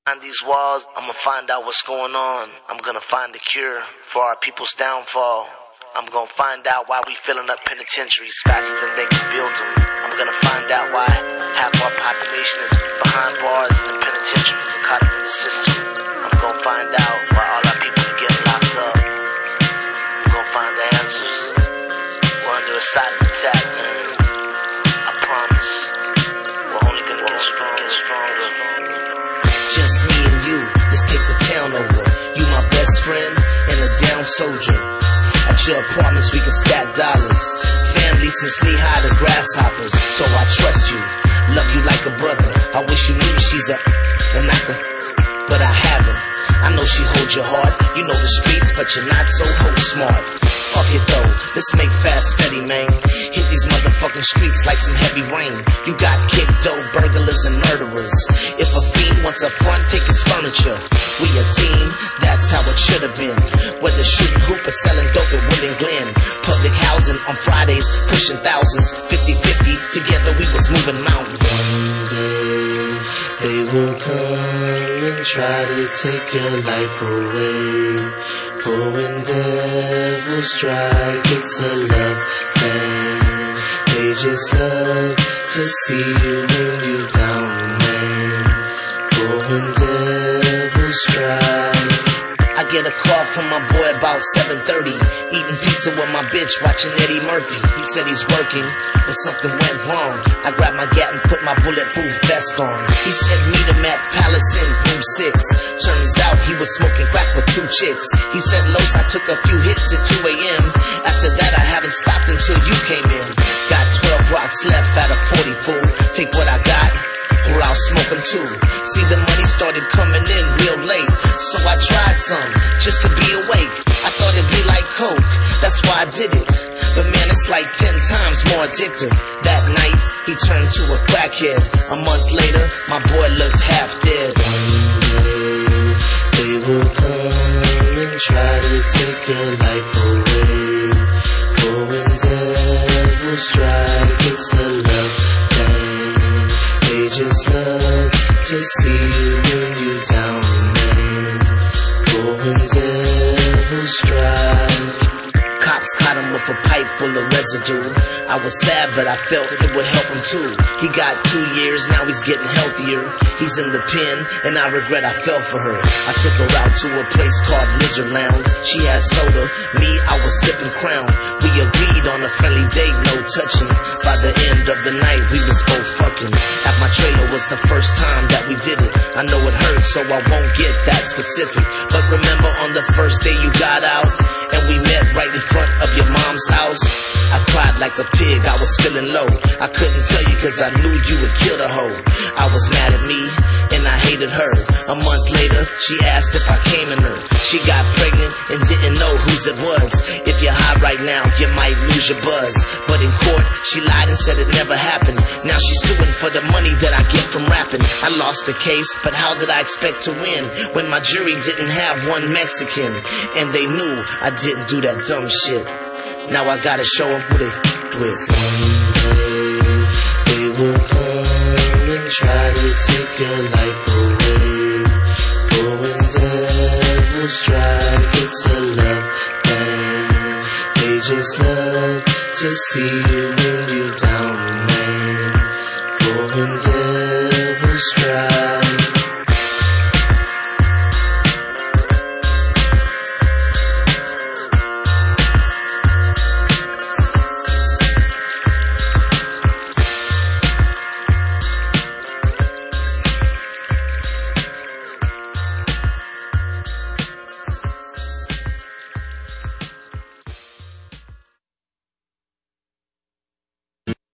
Behind these walls, I'ma find out what's going on. I'm gonna find the cure for our people's downfall. I'm gonna find out why we filling up penitentiaries faster than they can build them. I'm gonna find out why half our population is behind bars and the penitentiaries are caught up in the system. I'm gonna find out why all our people are getting locked up. I'm gonna find the answers. We're under a silent attack, man. I promise. We're only gonna get stronger. Just me and you, let's take the town over. You my best friend and a down soldier. At your apartments we can stack dollars. Family since knee high to grasshoppers. So I trust you, love you like a brother. I wish you knew she's a and I could, but I haven't. I know she holds your heart. You know the streets, but you're not so hoe smart. Fuck it though, let's make fast Fetty, man. Hit these motherfucking streets like some heavy rain. You got kick dough, burglars and murderers. If a fiend wants a front, take his furniture. We a team, that's how it should have been. Whether shooting hoop or selling dope at Woodland Glen. Public housing on Fridays, pushing thousands. 50-50, together we was moving mountains. One day they will come and try to take your life away. For when devils strike, it's a love thing. They just love to see you when you down, man. For when devils strike. I get a call from my boy about 7:30. Eating pizza with my bitch, watching Eddie Murphy. He said he's working, but something went wrong. I grabbed my gat and put my bulletproof vest on. He said meet him at Palace in room 6. Turns out he was smoking crack with 2 chicks. He said, Los, I took a few hits at 2 a.m. After that I haven't stopped until you came in. Got 12 rocks left out of 40, fool. Take what I got, or I'll smoke them too. See, the money started coming in real late, so I tried some, just to be awake. I thought it'd be like coke, that's why I did it. But man, it's like 10 times more addictive. That night, he turned to a crackhead. A month later, my boy looked half dead. One day, they will come and try to take your life away. For when devils strike, it's a love thing. They just love to see you when you down, man. For when devils strike. Cops caught him with a pipe full of residue. I was sad, but I felt it would help him too. He got 2 years, now he's getting healthier. He's in the pen, and I regret I fell for her. I took her out to a place called Lizard Lounge. She had soda, me, I was sipping Crown. We agreed on a friendly date, no touching. By the end of the night, we was both fucking. At my trailer was the first time that we did it. I know it hurts, so I won't get that specific. But remember on the first day you got out, and we met right in front of your mom's house? I cried like a pig, I was feeling low. I couldn't tell you cause I knew you would kill the hoe. I was mad at me, and I hated her. A month later, she asked if I came in her. She got pregnant and didn't know whose it was. If you're high right now, you might lose your buzz. But in court, she lied and said it never happened. Now she's suing for the money that I get from rapping. I lost the case, but how did I expect to win when my jury didn't have one Mexican? And they knew I didn't do that dumb shit. Now I gotta show them who they f***ed with. One day, they will come and try to take your life away. For when devils strike, it's a love thing. They just love to see you when you down, man. For when devils strike.